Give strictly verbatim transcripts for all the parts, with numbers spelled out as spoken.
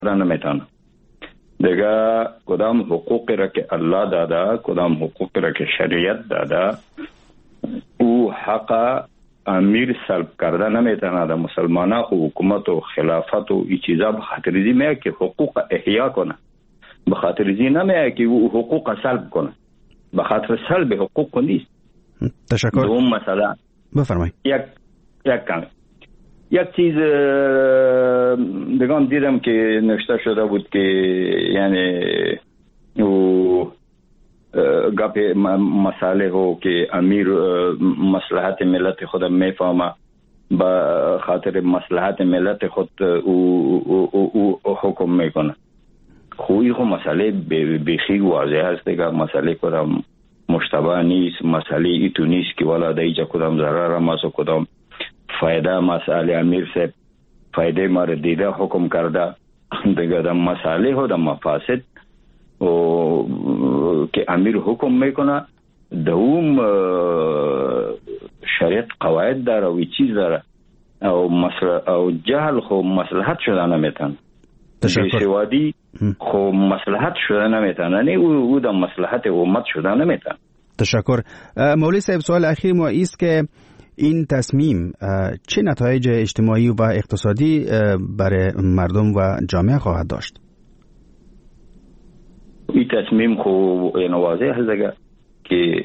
نمیتونه. دیگه کدام حقوقی را که الله داده، کدام حقوقی را که شریعت داده، او حق امیر سلب کرده نمیتونه. در مسلمانان و حکومت و خلافت و این چیزا به خاطر ازی میگه که حقوق احیا کنه، به خاطر ازی نمیگه که او حقوق سلب کنه. به خاطر سلب حقوق نیست. تشکر. دوم مثلا بفرمایید. یک یک کم یک چیز دیگه هم دیدم که نوشته شده بود که یعنی او گپ مسئله هو که امیر مصلحت ملت خود میفهمه، به خاطر مصلحت ملت خود او, او, او, او حکم میکنه. خوی خو مسئله بیخی واضح هست دیگه، مسئله کدام مشتبه نیست، مسئله ایتو نیست که والا دیجا کدام ضرر ماست و کدام فایده. مسئله امیر سے فایده ما را دیده حکم کرده دیگه. در مسئله ها در مفاسد و که امیر حکم میکنه، دوم شریعت قواعد داره و چیز داره او مسئله او جهل خو مصلحت شده نمیتن. بیسوادی خو مصلحت شده نمیتن، نه او در مصلحت امت شده نمیتن. تشکر. مولوی صاحب، سوال اخیر ما است که این تصمیم چه نتایج اجتماعی و اقتصادی برای مردم و جامعه خواهد داشت؟ این تصمیم خو این واضح هست که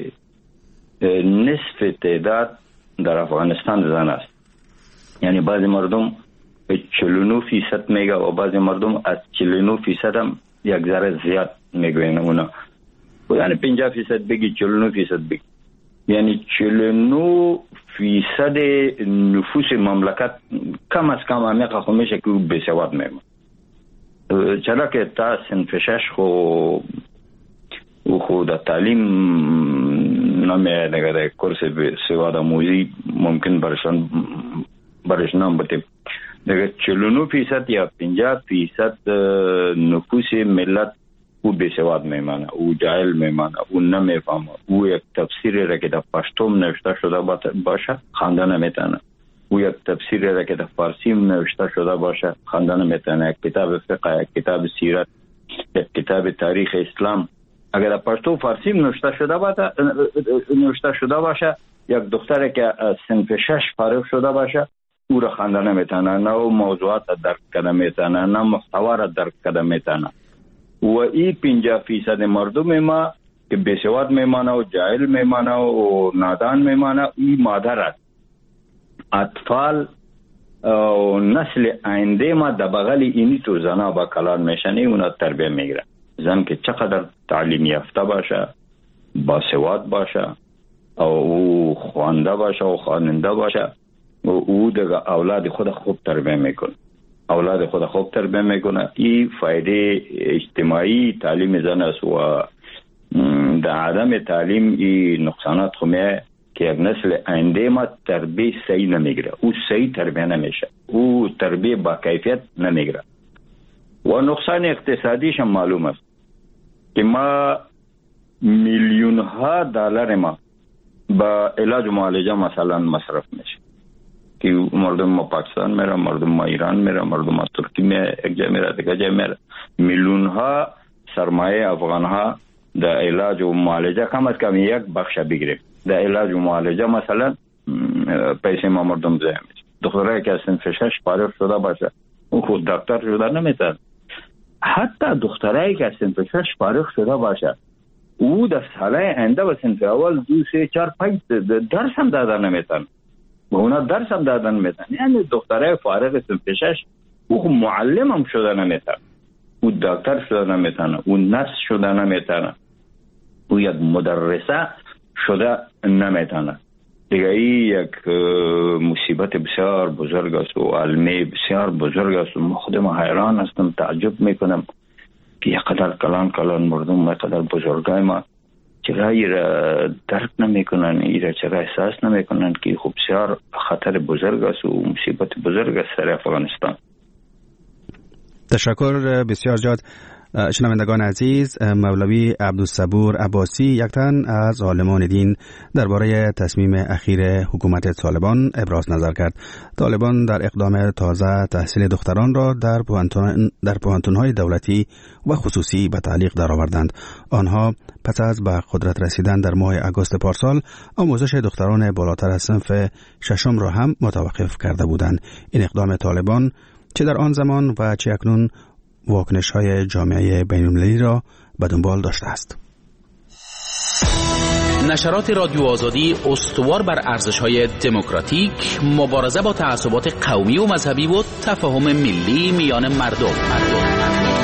نصف تعداد در افغانستان زن است. یعنی بعضی مردم چهل و نه فیصد میگه و بعضی مردم از چهل و نه فیصد هم یک ذره زیاد میگوین اونا. یعنی پنجاه فیصد بگی، چهل و نه فیصد بگی، یعنی چهل و نه فیصد نفوس مملکت کم از کم همیقه خو میشه که بسواد میمون. چرا که تا صنف شش خو خو در تعلیم نمیه نگه در کورس سواد آموزی ممکن برشان برشان بتیم دیگه. چهل و نه فیصد یا پنجاه فیصد نفوس ملت او بسواد میمانه، او جاهل میمانه، او نمیفهمه. او یک تفسیری را که در پشتوم نوشته شده باشه خونده نمیتونه، او یک تفسیری را که در فارسی نوشته شده باشه خونده نمیتونه. یک کتاب فقه، یک کتاب سیرت، یک کتاب تاریخ اسلام اگر در پشتو فارسی نوشته شده باشه نوشته شده باشه یک دختری که صنف شش فارغ شده باشه او را خونده نمیتونه، نه موضوعات درک کنه میتونه، نه محتوا را درک کنه میتونه. و این پنجاه فیصد مردم ما که بیسواد میمانه و جاهل میمانه و نادان میمانه، این مادر است. اطفال و نسل آینده ما در بغل اینی تو زنا با کلان میشنه، اونا تربیه میگیره. زن که چقدر تعلیم یافته باشه، باسواد باشه او خوانده باشه و خواننده باشه و او دیگه اولاد خود خوب تربیه میکنه، اولاد خود خوب تربیه میکنه. این فایده اجتماعی تعلیم زن است و در عدم تعلیم این نقصانات خمیه که یک نسل آینده ما تربیه صحیح نمیگیره، او صحیح تربیه نمیشه، او تربیه با کیفیت نمیگیره. و نقصان اقتصادیش هم معلوم است که ما میلیون ها دلار ما با علاج و معالجه مثلا مصرف میشه که مردم ما پاکستان میره، مردم ما ایران میره، مردم ما ترکی میره، یک جا میره دیگه جا میره. میلیون ها سرمایه افغان ها در علاج و معالجه کم از کم یک بخش بگیریم. در علاج و معالجه مثلا پیسه ما مردم ضایع میشه. دخترایی که از صنف شش فارغ شده باشه اون خود دکتر شده نمیتونه. حتی دخترایی که از صنف شش فارغ شده باشه او در ساله آینده و صنف اول دو سه چهار پنج درس هم دادن نمیتونه و اونا درس هم دادن نمیتونه. یعنی دخترای فارغ صنف شش او معلم هم شده نمیتونه، او دکتر شده نمیتونه، او نرس شده نمیتونه، او یک مدرسه شده نمیتونه. دیگه این یک مصیبت بسیار بزرگ است و علمه بسیار بزرگ است و من خودم حیران هستم، تعجب میکنم که یقدر کلان کلان مردم یقدر بزرگای ما چرا ایره درک نمیکنن، ایره چرا احساس نمیکنن که خب بسیار خطر بزرگ است و مصیبت بزرگ است در افغانستان. تشکر بسیار جاد شنوندگان عزیز، مولوی عبدالصبور عباسی یک تن از عالمان دین درباره تصمیم اخیر حکومت طالبان ابراز نظر کرد. طالبان در اقدام تازه تحصیل دختران را در پوهنتون در پوهنتون‌های دولتی و خصوصی به تعلیق درآوردند. آنها پس از به قدرت رسیدن در ماه آگوست پارسال آموزش دختران بالاتر از صنف ششم را هم متوقف کرده بودند. این اقدام طالبان چه در آن زمان و چه اکنون واکنش های جامعه بین‌المللی را به دنبال داشته است. نشرات رادیو آزادی استوار بر ارزش‌های دموکراتیک، مبارزه با تعصبات قومی و مذهبی و تفاهم ملی میان مردم. مردم.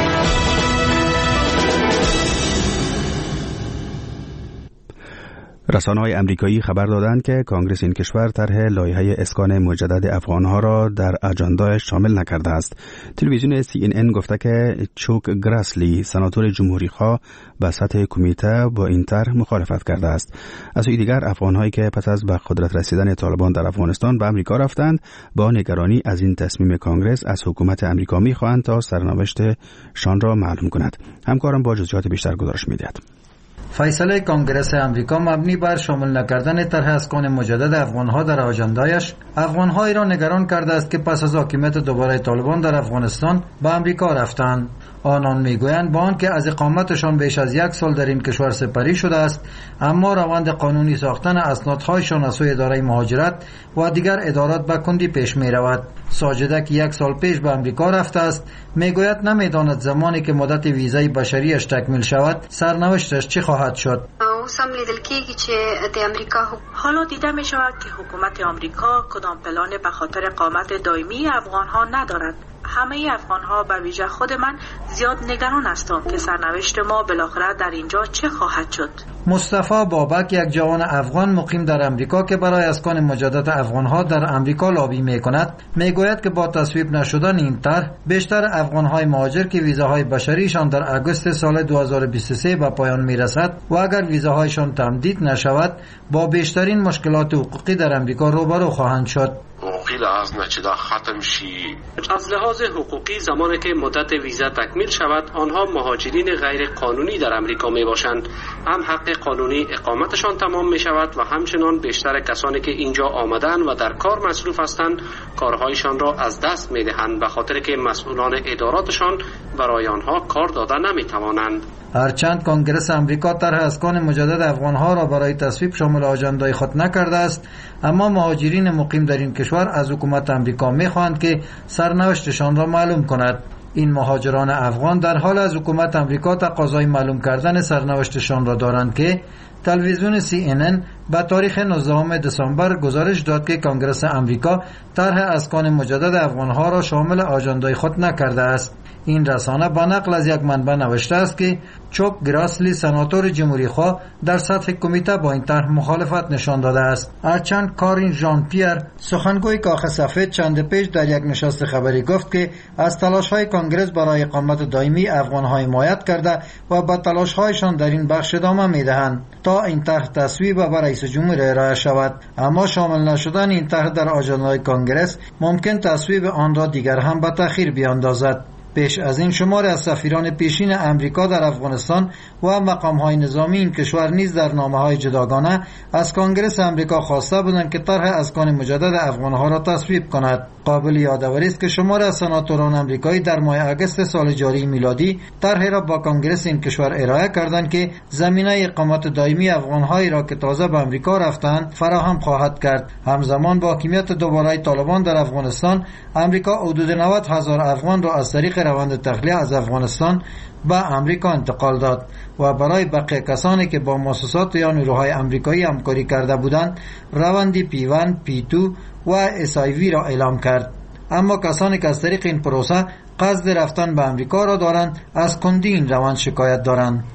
رسانه‌های امریکایی خبر دادند که کانگرس این کشور طرح لایحه اسکان مجدد افغان‌ها را در اجندایش شامل نکرده است. تلویزیون سی ان ان گفته که چوک گراسلی، سناتور جمهوری‌خواه، به سطح کمیته با این طرح مخالفت کرده است. از سوی دیگر افغان‌هایی که پس از به قدرت رسیدن طالبان در افغانستان به آمریکا رفتند، با نگرانی از این تصمیم کانگرس از حکومت آمریکا می‌خواهند تا سرنوشتشان را معلوم کند. همکارم با جزئیات بیشتر گزارش می‌دهد. فیصله کنگرس امریکا مبنی بر شامل نکردن طرح اسکان مجدد افغانها در آژاندایش افغانهایی را نگران کرده است که پس از حاکمیت دوباره طالبان در افغانستان به امریکا رفتند. آنان میگویند با آنکه از اقامتشان بیش از یک سال در این کشور سپری شده است، اما روند قانونی ساختن اسنادهایشان از سوی اداره مهاجرت و دیگر ادارات به کندی پیش می رود. ساجده که یک سال پیش به امریکا رفته است میگوید نمیداند زمانی که مدت ویزای بشریش تکمیل شود سرنوشتش چی خواهد شد. اوسم لیدل کیږي چې د امریکا حالا دیده می شود که حکومت آمریکا کدام پلان به خاطر اقامت دائمی افغان ها ندارد. همه افغان ها به ویژه خود من زیاد نگران هستم که سرنوشت ما بالاخره در اینجا چه خواهد شد. مصطفی بابک، یک جوان افغان مقیم در امریکا که برای اسکان مجدد افغان ها در امریکا لابی می کند، می گوید که با تصویب نشدن این طرح بیشتر افغان های مهاجر که ویزاهای بشریشان در آگوست سال دو هزار و بیست و سه به پایان می رسد و اگر ویزاهایشان تمدید نشود با بیشترین مشکلات حقوقی در امریکا روبرو خواهند شد. حقوقی لحاظ نه چې دا ختم شي. از لحاظ حقوقی زمانی که مدت ویزا تکمیل شود آنها مهاجرین غیر قانونی در امریکا می باشند. هم حق قانونی اقامتشان تمام می شود و همچنان بیشتر کسانی که اینجا آمدن و در کار مصروف هستند کارهایشان را از دست می دهند به خاطر که مسئولان اداراتشان برای آنها کار داده نمی توانند. هرچند کنگرس امریکا طرح اسکان مجدد افغانها را برای تصویب شامل آژاندای خود نکرده است، اما مهاجرین مقیم در این کشور از حکومت امریکا می‌خواهند که سرنوشتشان را معلوم کند. این مهاجران افغان در حال از حکومت امریکا تقاضای معلوم کردن سرنوشتشان را دارند که تلویزیون سی ان ان به تاریخ نوزدهم دسامبر گزارش داد که کنگرس امریکا طرح اسکان مجدد افغانها را شامل آژاندای خود نکرده است. این رسانه با نقل از یک منبع نوشته است که چوک گراسلی، سناتور جمهوری‌خواه، در سطح کمیته با این طرح مخالفت نشان داده است. هرچند کارین ژان پیر، سخنگوی کاخ سفید، چند پیش در یک نشست خبری گفت که از تلاش‌های کنگرس برای اقامت دائمی افغان‌ها حمایت کرده و با تلاش‌هایشان در این بخش ادامه می‌دهند تا این طرح تصویب و رئیس جمهور ارائه شود. اما شامل نشدن این طرح در آژاندای کنگرس ممکن تصویب آن را دیگر هم به تأخیر بیاندازد. پیش از این شماری از سفیران پیشین امریکا در افغانستان و مقام‌های نظامی این کشور نیز در نامه‌های جداگانه از کنگرس امریکا خواسته بودند که طرح اسکان مجدد افغان‌ها را تصویب کند. قابل یادآوری است که شماری از سناتوران امریکایی در ماه آگوست سال جاری میلادی طرحی را با کنگرس این کشور ارائه کردند که زمینه اقامت دائمی افغان‌هایی را که تازه به امریکا رفتند فراهم خواهد کرد. همزمان با حاکمیت دوباره طالبان در افغانستان، امریکا حدود نود هزار افغان را از طریق روند تخلیه از افغانستان به امریکا انتقال داد و برای بقیه کسانی که با مؤسسات یا نیروهای امریکایی همکاری کرده بودند روندی پی ون، پی دو و اس آی وی را اعلام کرد. اما کسانی که از طریق این پروسه قصد رفتن به امریکا را دارند از کندی این روند شکایت دارند.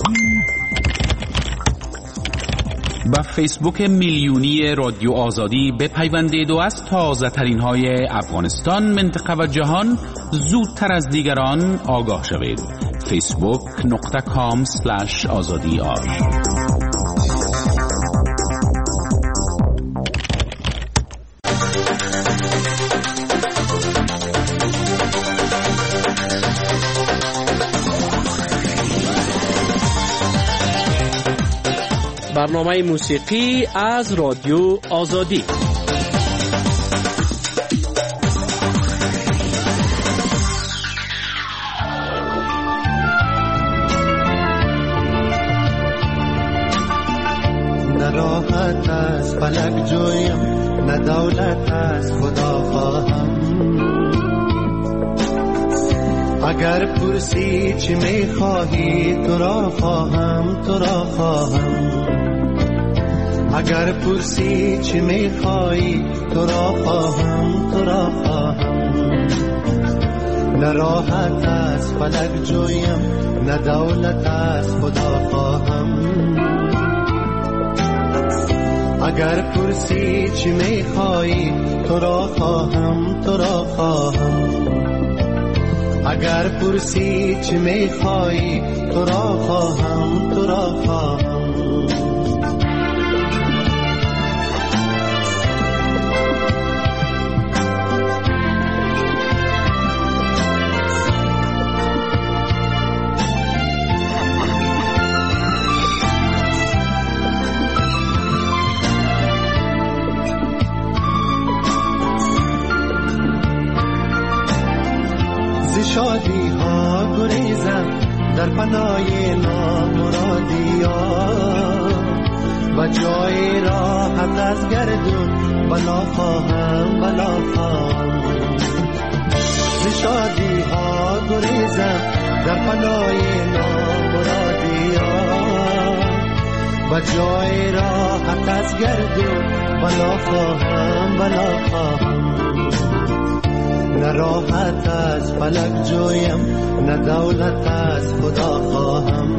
با فیسبوک میلیونی رادیو آزادی بپیوندید و از تازه ترین های افغانستان، منطقه و جهان زودتر از دیگران آگاه شوید. فیسبوک نقطه کام سلش آزادی آر. برنامه موسیقی از رادیو آزادی. نه راحت از فلک جویم، نه دولت از خدا خواهم. اگر پرسی چی میخواهی تو را خواهم، تو را خواهم. اگر پرسی چی میخواهی تو را خواهم، تو را خواهم. نه راحت از فلک جویم، نه دولت از خدا خواهم. اگر پرسی چی میخواهی تو را خواهم، تو را خواهم. اگر پرسی چی میخواهی تو را خواهم، تو را خواهم. شادی ها گریزم در پناه نامرادی ها و جای راحت از گردون بلا خواهم، بلا خواهم. ز شادی ها گریزم در پناه نامرادی ها و جای راحت از گردون بلا خواهم، بلا خواهم. نه راحت از فلک جویم، نه دولت از خدا خواهم.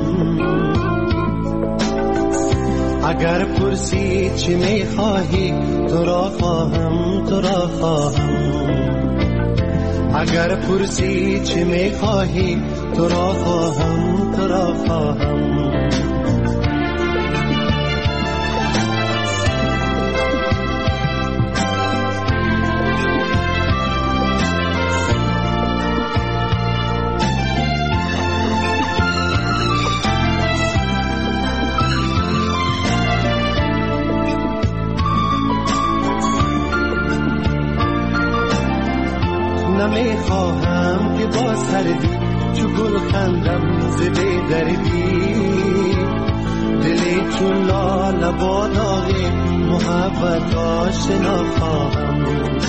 اگر پرسی چی میخواهی تو را خواهم، تو را خواهم. اگر پرسی چی میخواهی تو را خواهم، تو را خواهم. نمیخواهم که با سردی چو گل خندم ز بی دردی، دلی چون لاله با داغ محبت آشنا خواهم.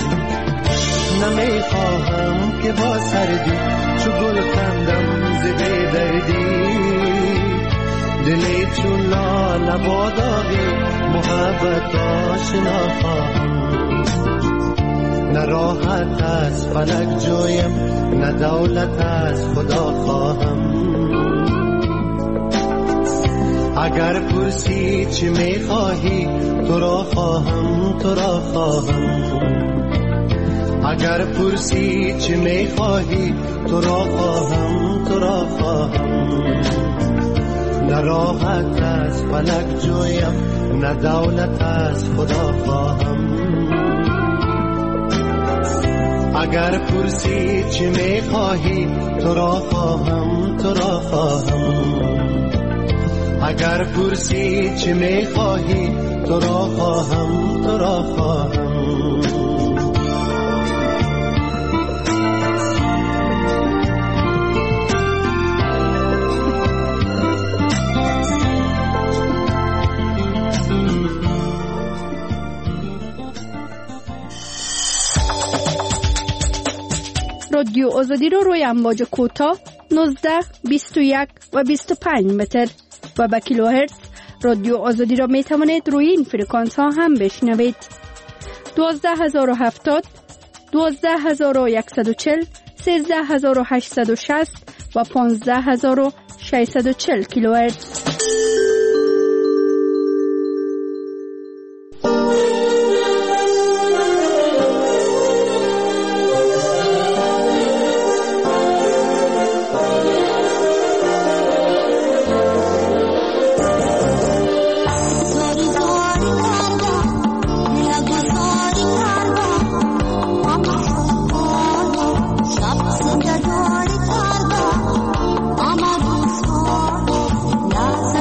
نمیخواهم که با سردی چو گل خندم ز بی دردی، دلی چون لاله با داغ محبت آشنا خواهم. نه راحت از فلک جویم، نه دولت از خدا خواهم. اگر پرسی چی میخواهی تو را خواهم، تو را خواهم. اگر پرسی چی میخواهی تو را خواهم، تو را خواهم. نه راحت از فلک جویم، نه دولت از خدا خواهم. اگر پرسی چی میخواهی تو را خواهم، تو را خواهم. اگر پرسی چی میخواهی تو را خواهم، تو را خواهم. رادیو آزادی رو روی امواج کوتاه نوزده، بیست و یک و بیست و پنج متر و با کیلوهرتز رادیو آزادی را می توانید روی این فرکانس ها هم بشنوید. دوازده هزار و هفتاد، دوازده هزار و صد و چهل، سیزده هزار و هشتصد و شصت و پانزده هزار و ششصد و چهل کیلوهرتز. Love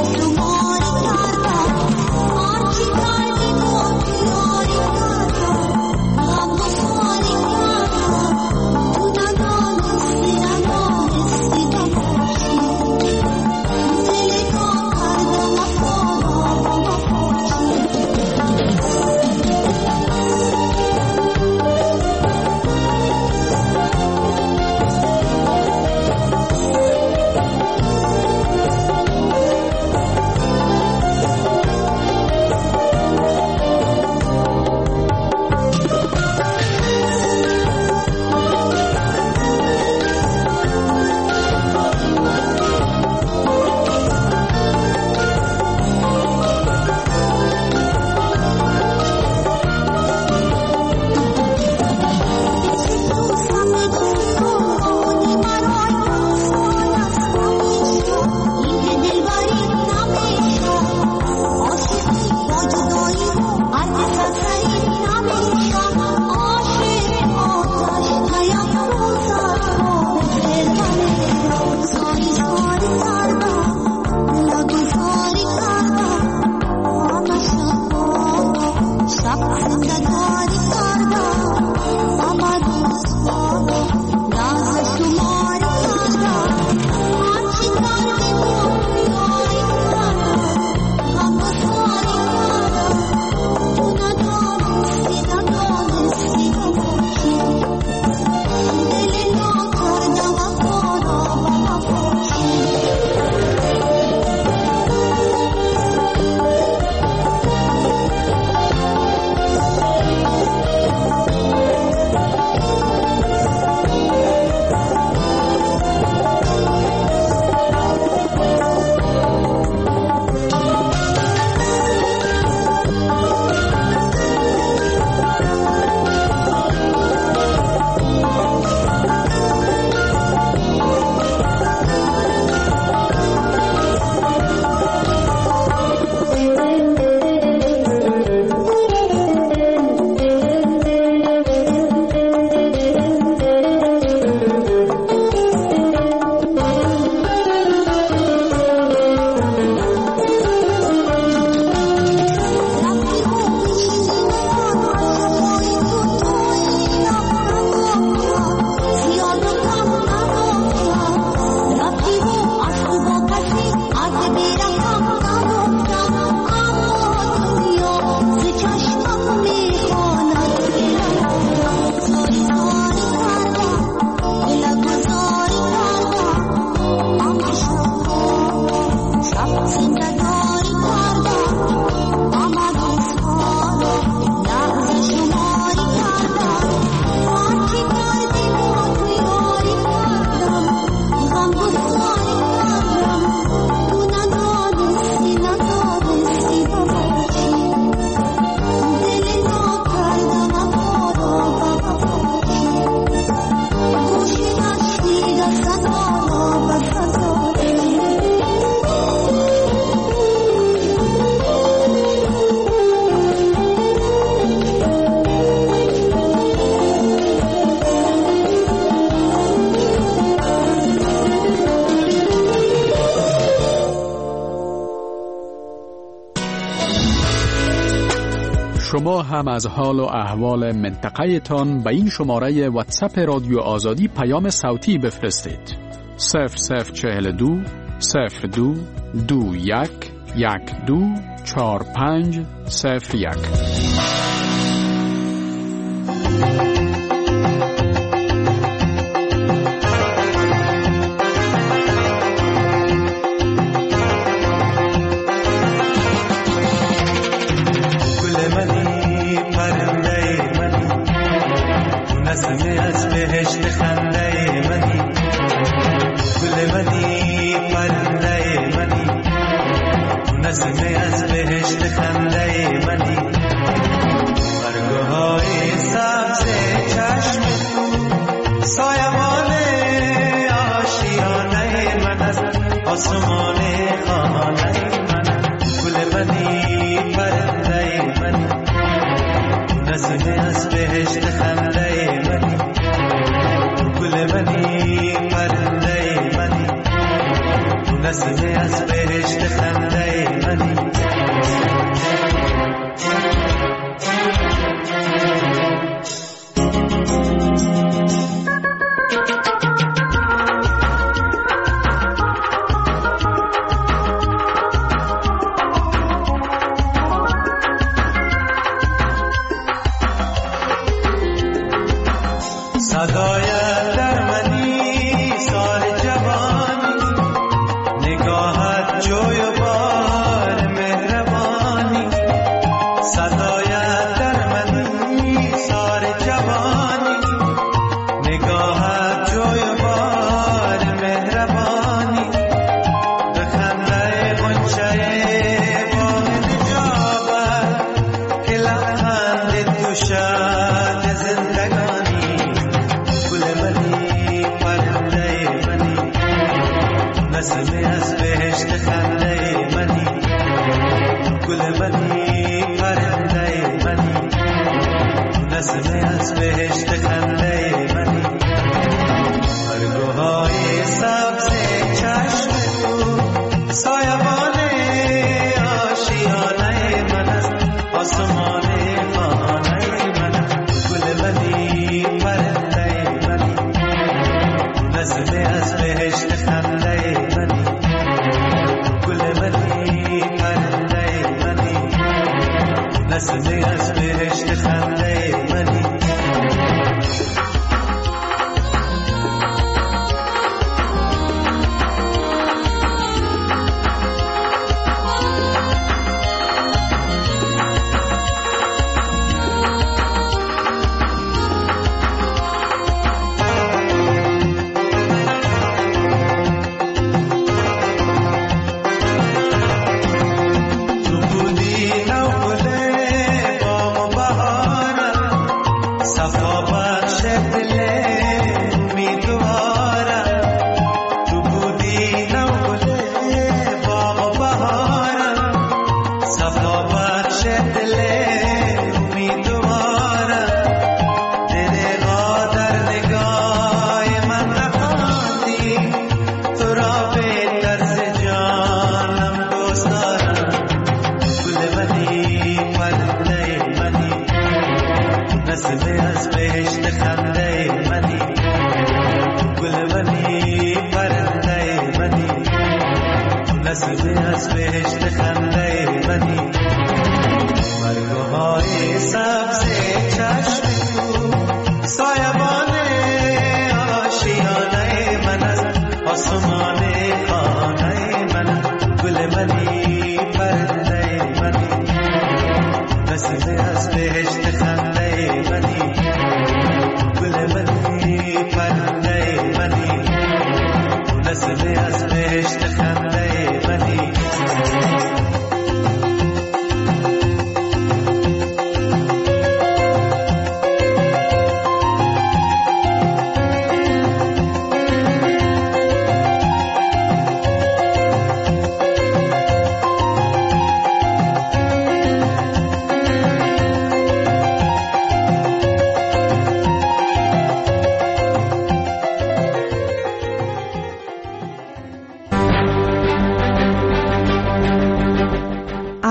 شما هم از حال و احوال منطقه تان به این شماره واتساپ رادیو آزادی پیام صوتی بفرستید. صفر صفر چهل دو صفر دو دو یک یک دو چهار پنج صفر یک.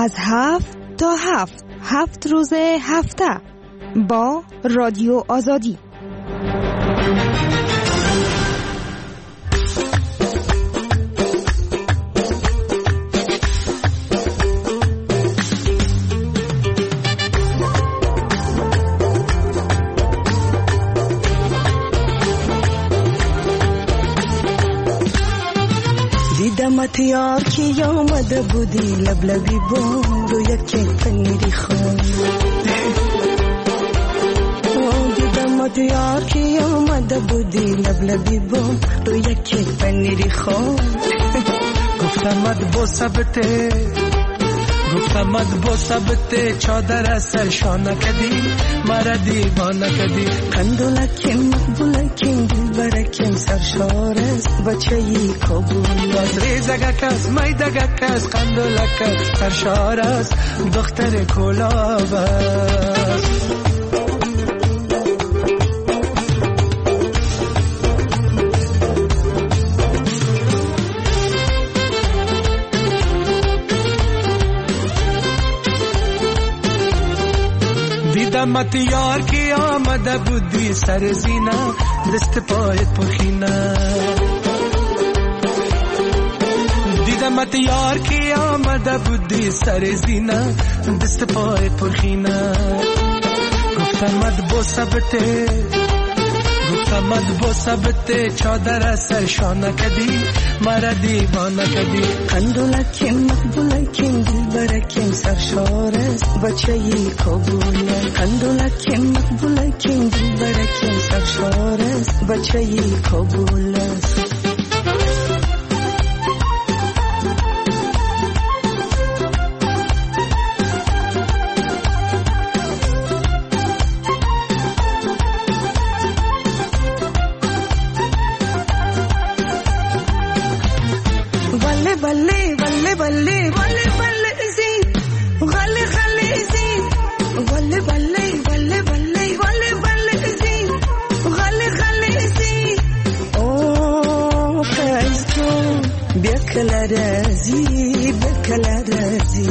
از هفت تا هفت هفت روز هفته با رادیو آزادی. دیدمت یار کی آمده بودی لبلبی بام رو یکی پنیری خون. دیدمت یار کی آمده بودی لبلبی بام رو یکی پنیری خون. گفتمت با ثبته گفتمت با ثبته چادر سر شانه کدی مرا دیوانه کدی. قندولکیم مقبولکیم دلبرکیم سرشار است بچه ای کابل. از ریزگه کس میدگه کس قندولک سرشار است دختر کلاب است. دیدمت یار کی آمده بودی سر زینه دست پایت پرخینه. دیدمت یار کی آمده بودی سر زینه دست پایت پرخینه. گفتمت با ثبته گفتمت با ثبته چادر سر شانه کدی مرا دیوانه کدی. قندولکیم مقبولکیم دلبرکیم سرشار است بچه ای کابل. قندولکیم مقبولکیم دلبرکیم سرشار است بچه ای کابل است. رازی بکل رازی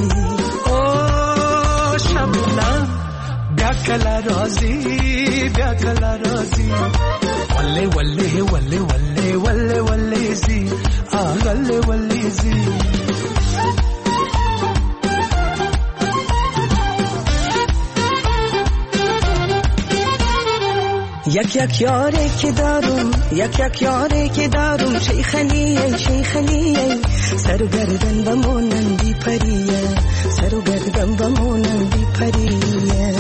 او شمنا بکل رازی بکل رازی وله وله وله وله وله وله زی آه وله وله زی. یک یک یاره که دارم یک یک یاره که دارم شیخلیه شیخلیه سر و گردن بمونن بی پریه سر و گردن بمونن بی پریه.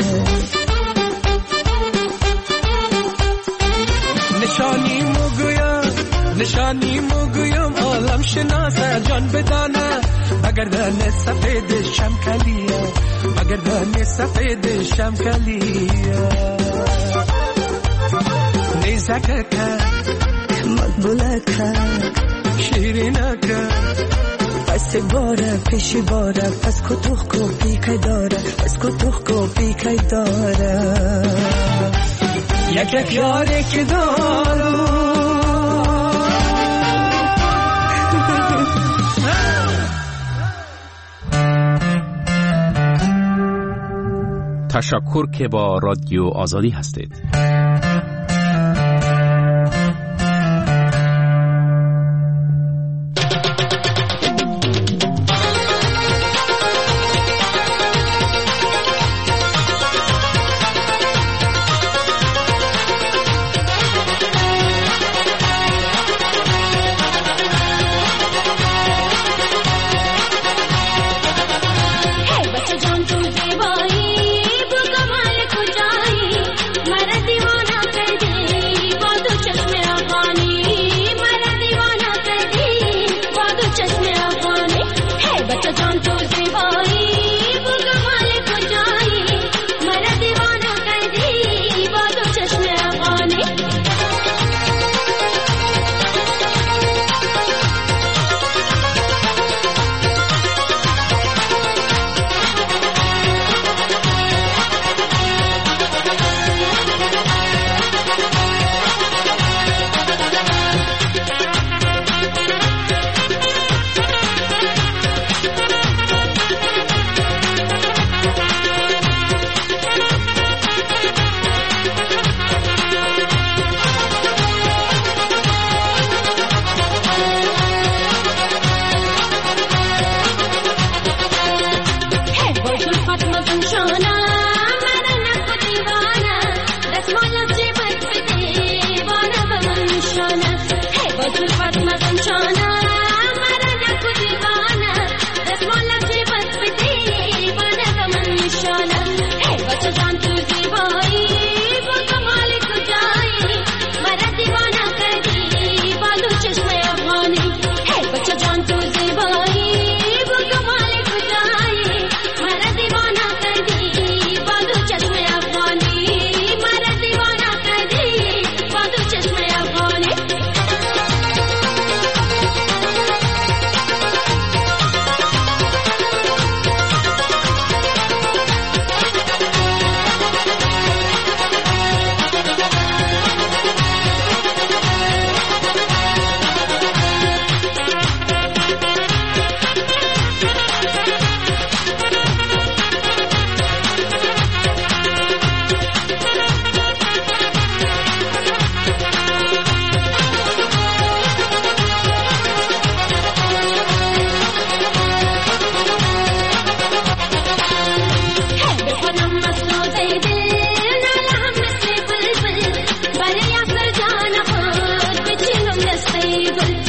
نشانی مگویم نشانی مگویم عالم شناسه جان بدانه بگردن سفید شمکلیه بگردن سفید شمکلیه. نیزک مقبوله شیرینه پس باره پیشی باره پس کتوخ کو پیکای داره پس کتوخ کو پیکای داره. یک یک یاره که دارم تشکر که با رادیو آزادی هستید. Hey, basta jaan tu devai, bul kamal ko jai, mara diwa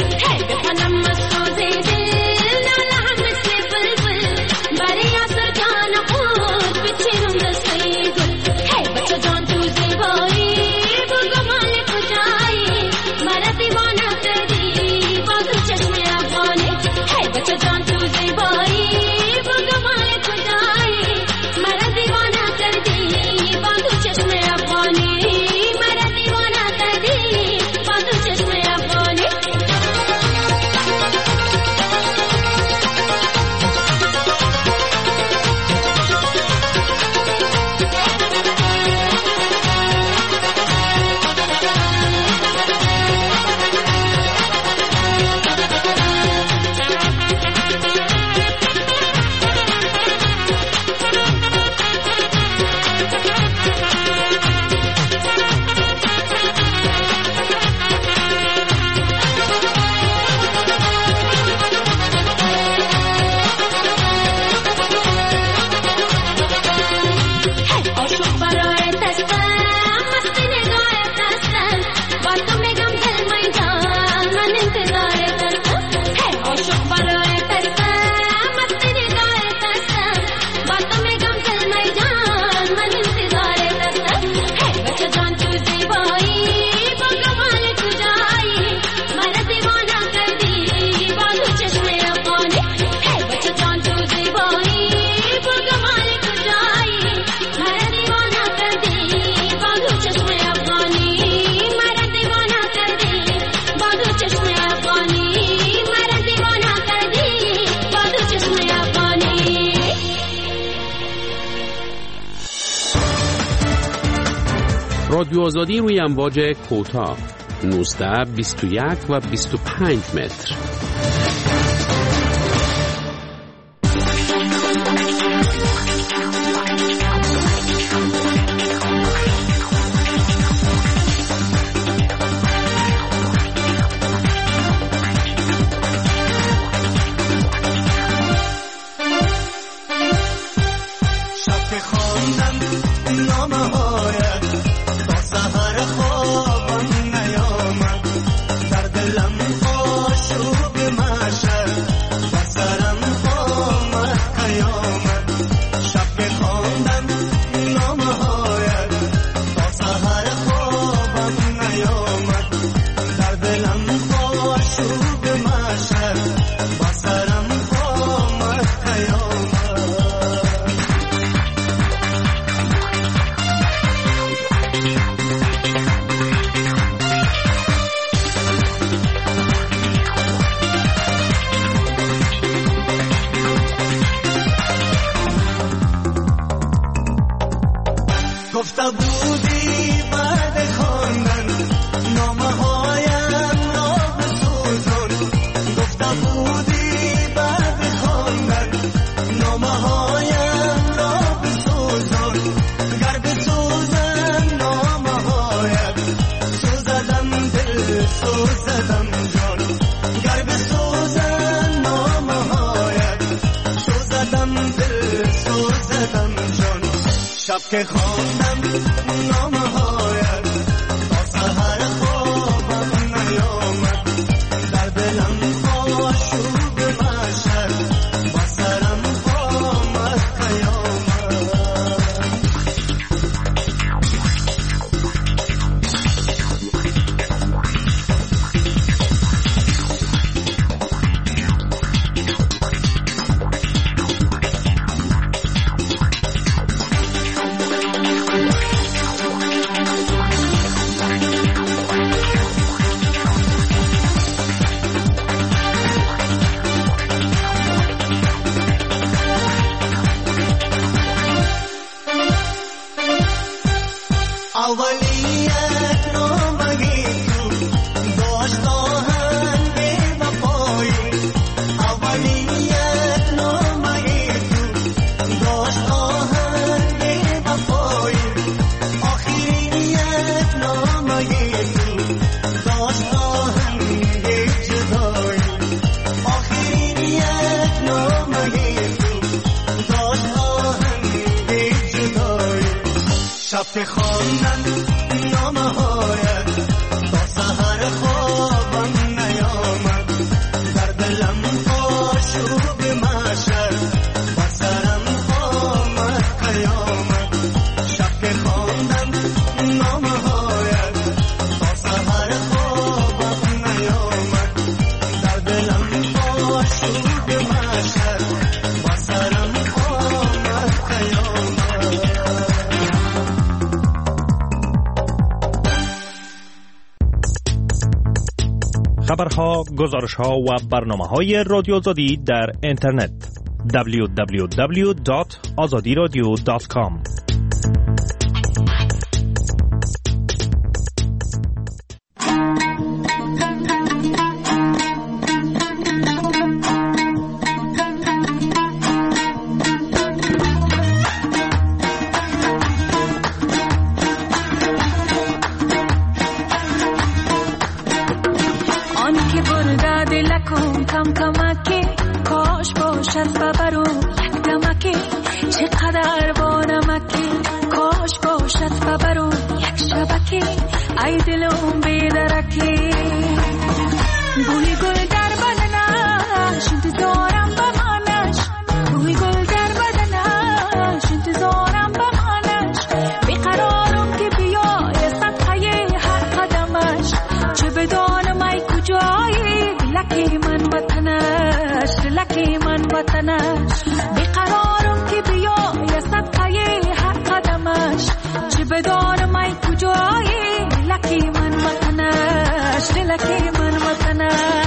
رادیو آزادی روی امواج کوتاه نوزده بیست و یک و بیست و پنج متر. که خواندم نامه‌هایت تا سحر خوابم نیامد، در دلم آشوب محشر با سرم آمد قیامت. اولیت نامگی تو داشت آهنگ وفایی، اولیت نامگی تو داشت آهنگ وفایی، آخریت نامگی تو داشت آهنگ جدایی، آخریت نامگی تو داشت آهنگ جدایی. شب که خواندن نامه‌هایت تا سحر خوابم نیامد، آشوب محشر با سرم آمد قیامت. خبرها، گزارشها و برنامه‌های رادیو آزادی در اینترنت دبلیو دبلیو دبلیو دات آزادی رادیو دات کام. ای دلم بیدرکی بوی گل در بدنش انتظارم بمانش بوی گل در بدنش انتظارم بمانش بیقرارم که بیای صدقه هر قدمش چه بدانم ای کجایی دلکی من وطنش دلکی من وطنش بیقرارم که بیای صدقه هر قدمش چه بدانم ای کجایی لکی من وطنش لکی من وطنش.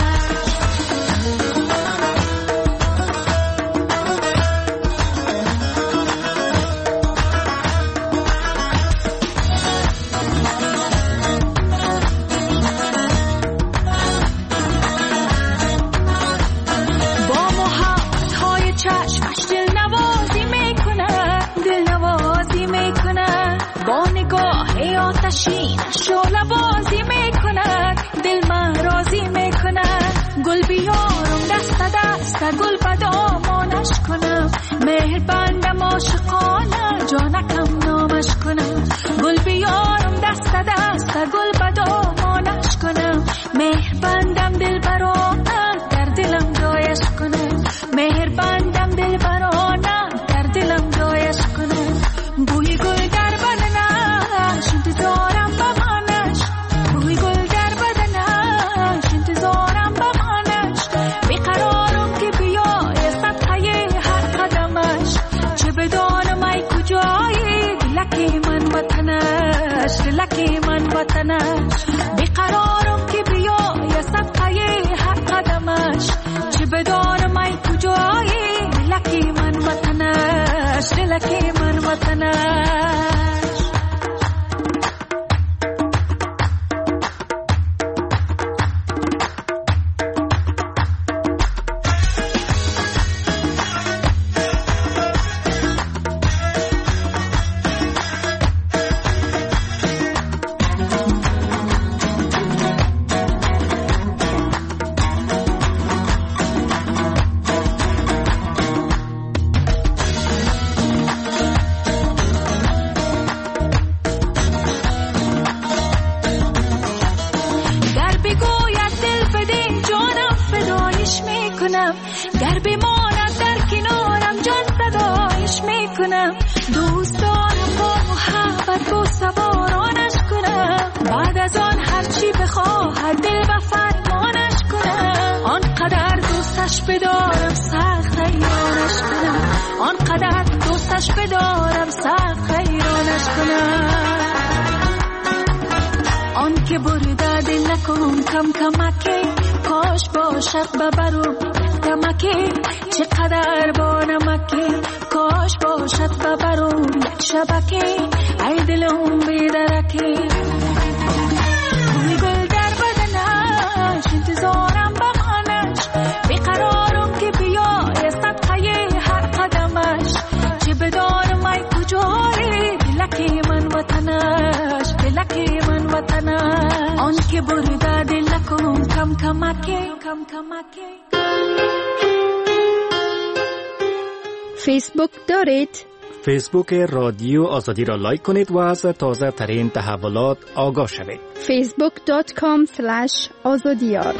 با محبت های چشمش دل نوازی میکنه دل نوازی میکنه با نگاه آتشین شعله بازی میکنه دل من راضی میکنه گل بیارم دست دست گل بدامانش کنم مهر بندم عاشقانه جانکم نامش کنم گل بیارم دست دست گل بدامانش کنم مهر بندم دل برانه در دلم جایش کنم مهر بندم دل برانه در دلم جایش کنم بوی گل در بدنش انتظارم بمانش بوی گل در بدنش انتظارم بمانش بیقرارم که بیای صدقه هر قدمش چه بدانم ای کجایی دلکی من وطنش دلکی من وطنش بیقرارم که بیای صدقه هر قدمش چه بدانم ای کجایی دلکی من وطنش دلکی من وطنش. گر بماند در کنارم جان فدایش میکنم دوست دارم با محبت با سوارانش کنم بعد از آن هرچی بخواهد دل و فرمانش کنم آنقدر دوستش بدارم سخت حیرانش کنم آنقدر دوستش بدارم سخت حیرانش کنم آن که برده دل نکن کم کمکی کاش باشد ببرم کمکی چقدر با نمکی کاش باشد ببرم یک شبکی ای دلم بیدرکی بوی گل در بدنش انتظارم بمانش بیقرارم که بیای صدقه هر قدمش چه بدانم ای کجایی دلکی من وطنش دلکی من وطنش آن که برده دل نکن کم کمکی کم کمکی. فیسبوک دارید؟ فیسبوک رادیو آزادی را لایک کنید و از تازه ترین تحولات آگاه شوید. فیسبوک دات کام سلش آزادیار.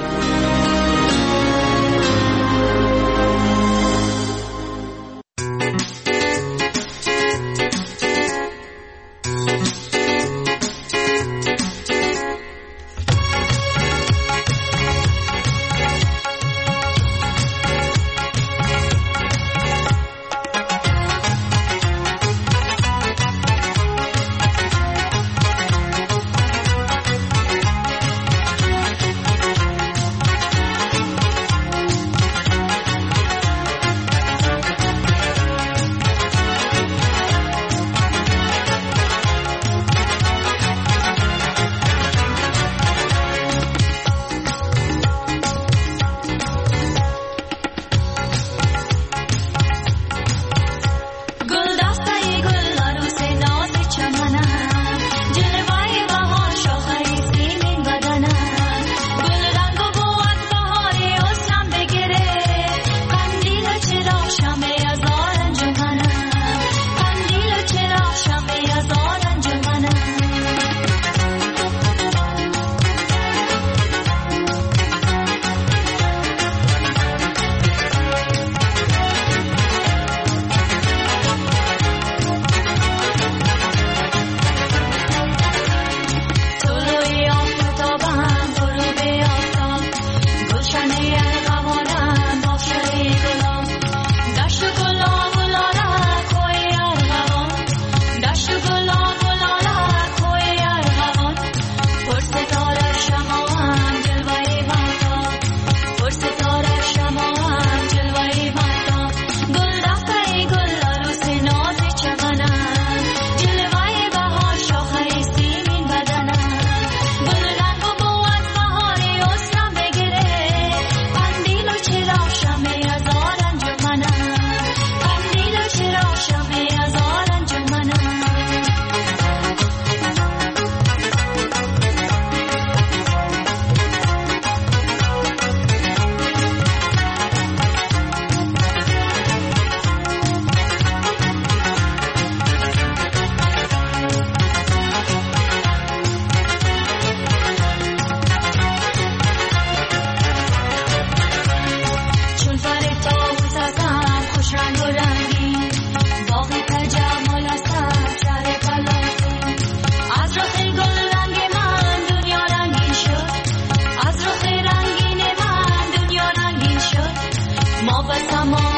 ما به تمام